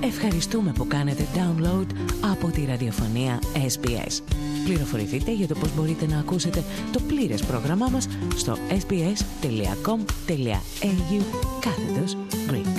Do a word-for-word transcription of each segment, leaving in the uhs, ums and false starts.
Ευχαριστούμε που κάνετε download από τη ραδιοφωνία ες μπι ες. Πληροφορηθείτε για το πώς μπορείτε να ακούσετε το πλήρες πρόγραμμά μας στο sbs.com.au κάθετος Greek.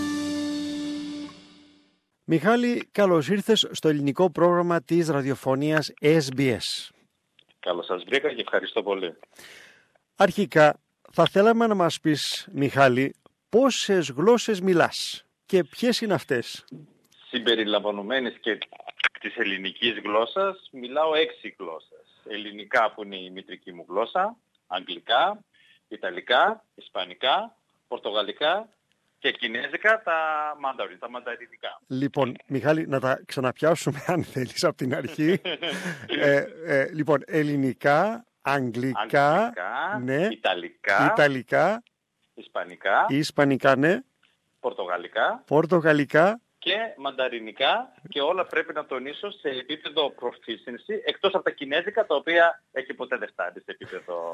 Μιχάλη, καλώς ήρθες στο ελληνικό πρόγραμμα της ραδιοφωνίας ες μπι ες. Καλώς σας βρήκα και ευχαριστώ πολύ. Αρχικά, θα θέλαμε να μας πεις, Μιχάλη, πόσες γλώσσες μιλάς και ποιες είναι αυτές? Συμπεριλαμβανομένης και της ελληνικής γλώσσας, μιλάω έξι γλώσσες. Ελληνικά που είναι η μητρική μου γλώσσα, αγγλικά, ιταλικά, ισπανικά, πορτογαλικά και κινέζικα, τα μανταριν, τα μανταρινικά. Λοιπόν, Μιχάλη, να τα ξαναπιάσουμε αν θέλεις από την αρχή. ε, ε, λοιπόν, ελληνικά, αγγλικά, αγγλικά ναι, ιταλικά, ιταλικά, ισπανικά, ισπανικά, ναι, πορτογαλικά, πορτογαλικά και μανταρινικά, και όλα πρέπει να τονίσω σε επίπεδο proficiency, εκτός από τα κινέζικα, τα οποία έχει ποτέ δεν φτάνει σε επίπεδο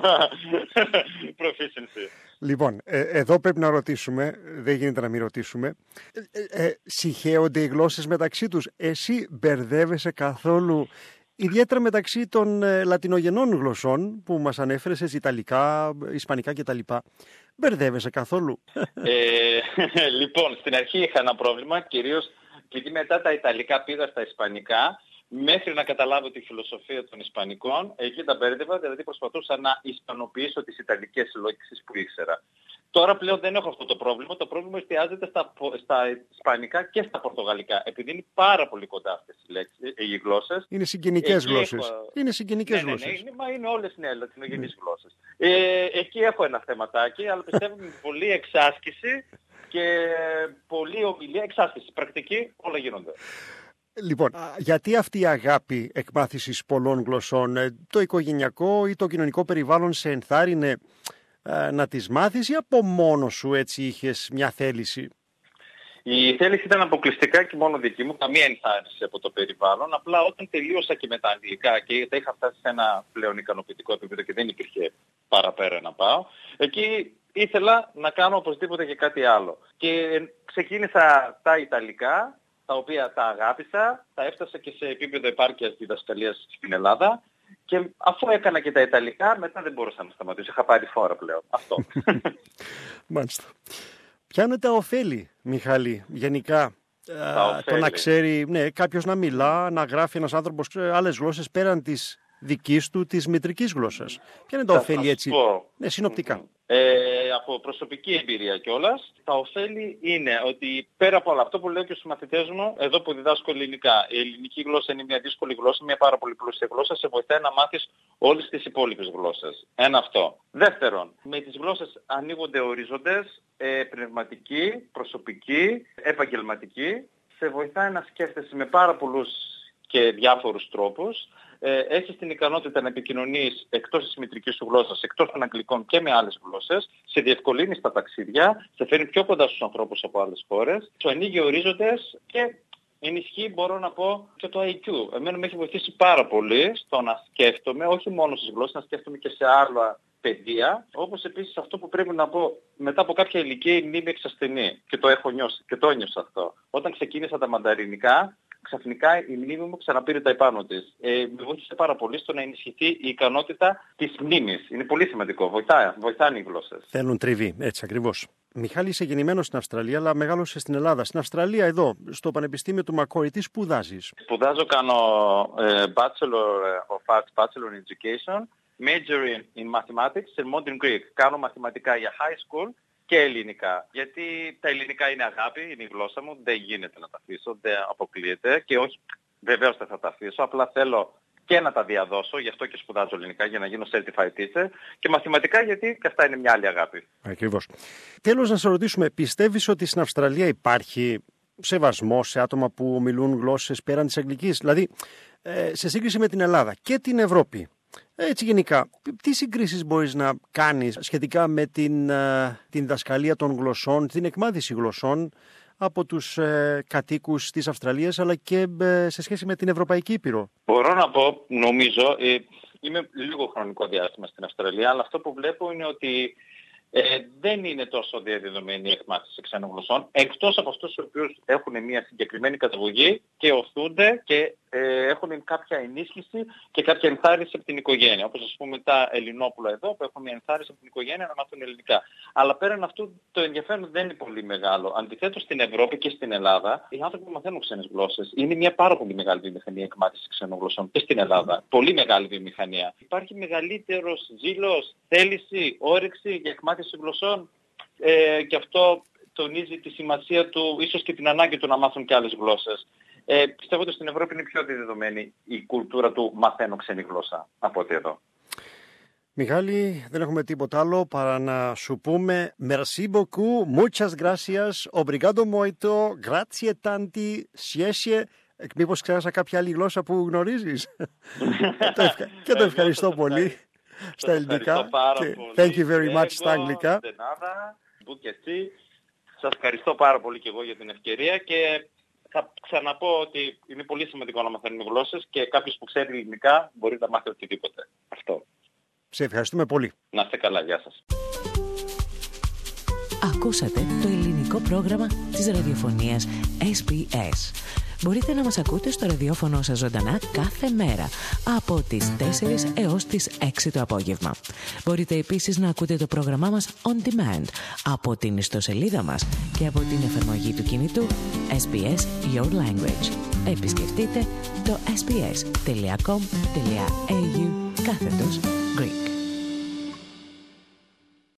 proficiency. Λοιπόν, ε, εδώ πρέπει να ρωτήσουμε, δεν γίνεται να μην ρωτήσουμε, ε, ε, συχαίονται οι γλώσσες μεταξύ τους? Εσύ μπερδεύεσαι καθόλου, ιδιαίτερα μεταξύ των ε, λατινογενών γλωσσών που μας ανέφερες, έτσι, ιταλικά, ισπανικά κτλ? Μπερδεύεσαι καθόλου? Ε, λοιπόν, στην αρχή είχα ένα πρόβλημα, κυρίως επειδή μετά τα ιταλικά πήγα στα ισπανικά, μέχρι να καταλάβω τη φιλοσοφία των ισπανικών, εκεί τα μπέρδευα, δηλαδή προσπαθούσα να ισπανοποιήσω τις ιταλικές λέξεις που ήξερα. Τώρα πλέον δεν έχω αυτό το πρόβλημα. Το πρόβλημα εστιάζεται στα, στα ισπανικά και στα πορτογαλικά. Επειδή είναι πάρα πολύ κοντά αυτές οι λέξεις, οι γλώσσες. Είναι συγγενικές γλώσσες. Έχω... Είναι συγγενικές ναι, ναι, ναι, γλώσσες. είναι, μα είναι όλες ναι, λατινογενείς γλώσσες. Ε, εκεί έχω ένα θεματάκι, αλλά πιστεύω με πολλή εξάσκηση και πολλή ομιλία, εξάσκηση, πρακτική, όλα γίνονται. Λοιπόν, γιατί αυτή η αγάπη εκμάθησης πολλών γλωσσών? Το οικογενειακό ή το κοινωνικό περιβάλλον σε ενθάρρυνε να τις μάθεις, ή από μόνος σου έτσι είχες μια θέληση? Η θέληση ήταν αποκλειστικά και μόνο δική μου, καμία ενθάρρυνση από το περιβάλλον. Απλά όταν τελείωσα και με τα αγγλικά και τα είχα φτάσει σε ένα πλέον ικανοποιητικό επίπεδο και δεν υπήρχε παραπέρα να πάω, εκεί ήθελα να κάνω οπωσδήποτε και κάτι άλλο. Και ξεκίνησα τα ιταλικά, τα οποία τα αγάπησα, τα έφτασα και σε επίπεδο επάρκειας διδασκαλίας στην Ελλάδα. Και αφού έκανα και τα ιταλικά, μετά δεν μπορούσα να σταματήσω. Είχα πάρει φόρα πλέον. Αυτό. Μάλιστα. Ποια είναι τα ωφέλη, Μιχάλη, γενικά? Τα το να ξέρει, ναι, κάποιος να μιλά, να γράφει ένας άνθρωπος άλλες γλώσσες πέραν της δικής του, της μητρικής γλώσσας. Ποια είναι τα ωφέλη, έτσι, ναι, συνοπτικά? Ε, από προσωπική εμπειρία κιόλας, τα ωφέλη είναι ότι πέρα από όλο αυτό που λέω και στους μαθητές μου, εδώ που διδάσκω ελληνικά, η ελληνική γλώσσα είναι μια δύσκολη γλώσσα, μια πάρα πολύ πλούσια γλώσσα, σε βοηθάει να μάθεις όλες τις υπόλοιπες γλώσσες. Ένα αυτό. Δεύτερον, με τις γλώσσες ανοίγονται ορίζοντες, ε, πνευματικοί, προσωπικοί, επαγγελματικοί, σε βοηθάει να σκέφτεσαι με πάρα πολλούς και διάφορους τρόπους. Ε, έχεις την ικανότητα να επικοινωνείς εκτός της μητρικής σου γλώσσας, εκτός των αγγλικών και με άλλες γλώσσες, σε διευκολύνει στα ταξίδια, σε φέρνει πιο κοντά στους ανθρώπους από άλλες χώρες, σου ανοίγει ορίζοντες και ενισχύει, μπορώ να πω, και το άι κιου. Εμένα με έχει βοηθήσει πάρα πολύ στο να σκέφτομαι, όχι μόνο στις γλώσσες, να σκέφτομαι και σε άλλα παιδεία, όπως επίσης αυτό που πρέπει να πω, μετά από κάποια ηλικία η μνήμη εξασθενεί και το έχω νιώσει και το ένιωσα αυτό. Όταν ξεκίνησα τα μανταρινικά, ξαφνικά η μνήμη μου ξαναπήρε τα επάνω της. Ε, με βοήθησε πάρα πολύ στο να ενισχυθεί η ικανότητα της μνήμης. Είναι πολύ σημαντικό. Βοηθάει, βοηθάνε οι γλώσσες. Θέλουν τριβή, έτσι ακριβώς. Μιχάλη, είσαι γεννημένος στην Αυστραλία, αλλά μεγάλωσες στην Ελλάδα. Στην Αυστραλία, εδώ, στο Πανεπιστήμιο του Μακόρι, τι σπουδάζεις? Σπουδάζω, κάνω ε, Bachelor of Arts, Bachelor in Education, major in, in Mathematics and Modern Greek. Κάνω μαθηματικά για high school και ελληνικά. Γιατί τα ελληνικά είναι αγάπη, είναι η γλώσσα μου, δεν γίνεται να τα αφήσω, δεν αποκλείεται και όχι, βεβαίως δεν θα τα αφήσω, απλά θέλω και να τα διαδώσω, γι' αυτό και σπουδάζω ελληνικά για να γίνω certified teacher, και μαθηματικά γιατί και αυτά είναι μια άλλη αγάπη. Ακριβώς. Τέλος, να σε ρωτήσουμε, πιστεύεις ότι στην Αυστραλία υπάρχει σεβασμό σε άτομα που μιλούν γλώσσες πέραν της αγγλικής? Δηλαδή, ε, σε σύγκριση με την Ελλάδα και την Ευρώπη, έτσι γενικά, τι συγκρίσεις μπορείς να κάνεις σχετικά με την, ε, την διδασκαλία των γλωσσών, την εκμάθηση γλωσσών από τους ε, κατοίκους της Αυστραλίας, αλλά και ε, σε σχέση με την Ευρωπαϊκή Ήπειρο? Μπορώ να πω, νομίζω, ε, είμαι λίγο χρονικό διάστημα στην Αυστραλία, αλλά αυτό που βλέπω είναι ότι ε, δεν είναι τόσο διαδεδομένη η εκμάθηση ξένων γλωσσών, εκτός από αυτούς οι οποίους έχουν μια συγκεκριμένη καταγωγή και οθούνται και ε, έχουν κάποια ενίσχυση και κάποια ενθάρρυνση από την οικογένεια. Όπως ας πούμε τα Ελληνόπουλα εδώ που έχουν μια ενθάρρυνση από την οικογένεια να μάθουν ελληνικά. Αλλά πέραν αυτού το ενδιαφέρον δεν είναι πολύ μεγάλο. Αντιθέτως στην Ευρώπη και στην Ελλάδα οι άνθρωποι που μαθαίνουν ξένες γλώσσες είναι μια πάρα πολύ μεγάλη βιομηχανία εκμάθησης ξένων γλωσσών και στην Ελλάδα. Πολύ μεγάλη βιομηχανία. Υπάρχει μεγαλύτερος ζήλος, θέληση, όρεξη για εκμάθηση γλωσσών ε, και αυτό τονίζει τη σημασία του, ίσως και την ανάγκη του να μάθουν και άλλες γλώσσες. Ε, πιστεύω ότι στην Ευρώπη είναι πιο δεδομένη η κουλτούρα του μαθαίνω ξένη γλώσσα από ότι εδώ. Μιχάλη, δεν έχουμε τίποτα άλλο παρά να σου πούμε merci beaucoup, muchas gracias, obrigado muito, grazie tanti, siesye. Μήπως ξέχασα κάποια άλλη γλώσσα που γνωρίζεις? Και το ευχαριστώ πολύ στα ελληνικά. Thank you very much στα αγγλικά. Σας ευχαριστώ πάρα πολύ και εγώ για την ευκαιρία και θα ξαναπώ ότι είναι πολύ σημαντικό να μαθαίνουμε γλώσσες και κάποιος που ξέρει ελληνικά μπορεί να μάθει οτιδήποτε. Αυτό. Σε ευχαριστούμε πολύ. Να είστε καλά, γεια σας. Ακούσατε το ελληνικό πρόγραμμα της ραδιοφωνίας ες μπι ες. Μπορείτε να μας ακούτε στο ραδιόφωνο σας ζωντανά κάθε μέρα από τις τέσσερις έως τις έξι το απόγευμα. Μπορείτε επίσης να ακούτε το πρόγραμμά μας on demand από την ιστοσελίδα μας και από την εφαρμογή του κινητού ες μπι ες Your Language. Επισκεφτείτε το ες μπι ες τελεία κομ τελεία έι γιου κάθετος Greek.